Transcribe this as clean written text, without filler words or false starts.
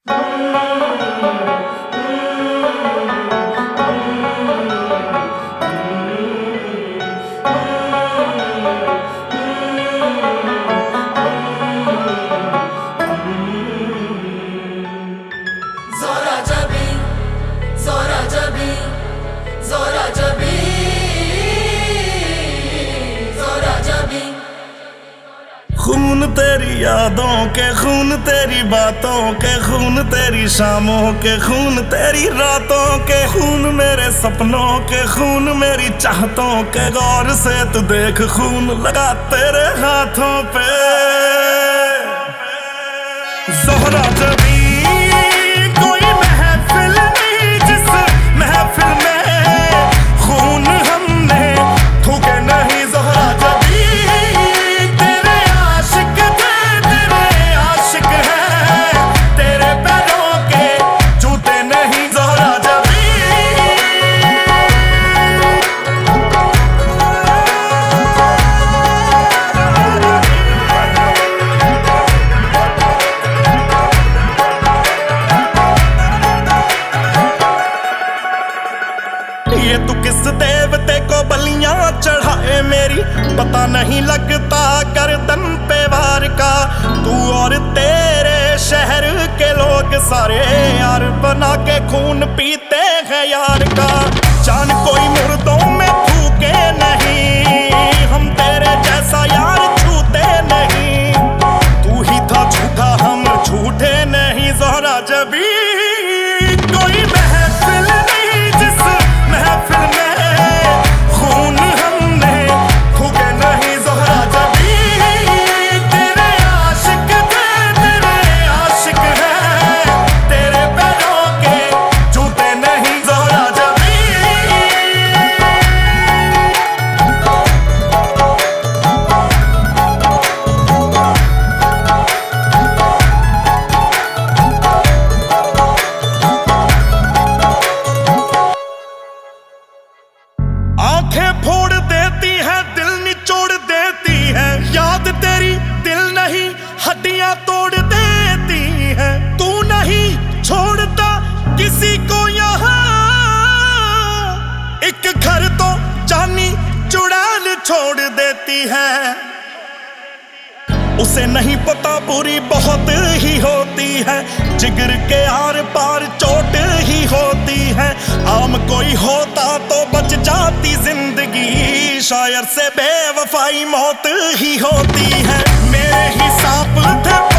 खून तेरी यादों के, खून तेरी बातों के, खून तेरी शामों के, खून तेरी रातों के, खून मेरे सपनों के, खून मेरी चाहतों के। गौर से तू देख खून लगा तेरे हाथों पे। ज़ोहरा जबी कोई महफिल नहीं जिस महफिल में खून हमने थूके नहीं। ज़ोहरा जबी तेरे आशिक थे, तेरे आशिक हैं, तेरे पैरों के जूते नहीं। ज़ोहरा जबी ये तू किस देवते को बलियां चढ़ाए मेरी पता नहीं लगता गर्दन पे वार का। तू और तेरे शहर के लोग सारे यार बना के खून पीते हैं यार का। जान कोई मुर्दों में फूके नहीं, हम तेरे जैसा यार छूते नहीं। तू ही था झूठा हम झूठे नहीं। ज़ोहरा जबी कोई महफिल नहीं जिस महफिल में खून हमने थूके नहीं। ज़ोहरा जबी तेरे आशिक थे, तेरे आशिक हैं, तेरे पैरों के जूते नहीं। ज़ोहरा जबी आंखें फोड़ देती है, दिल निचोड़ देती है। याद तेरी दिल नहीं हड्डियां तोड़ देती है। तू नहीं छोड़ता किसी को यहाँ, एक घर तो जानी चुड़ैल छोड़ देती है। उसे नहीं पता बुरी बहुत ही होती है, जिगर के आर पार चोट ही होती है। आम कोई होता तो बच जाती जिंदगी, शायर से बेवफाई मौत ही होती है। मेरे ही सांप थे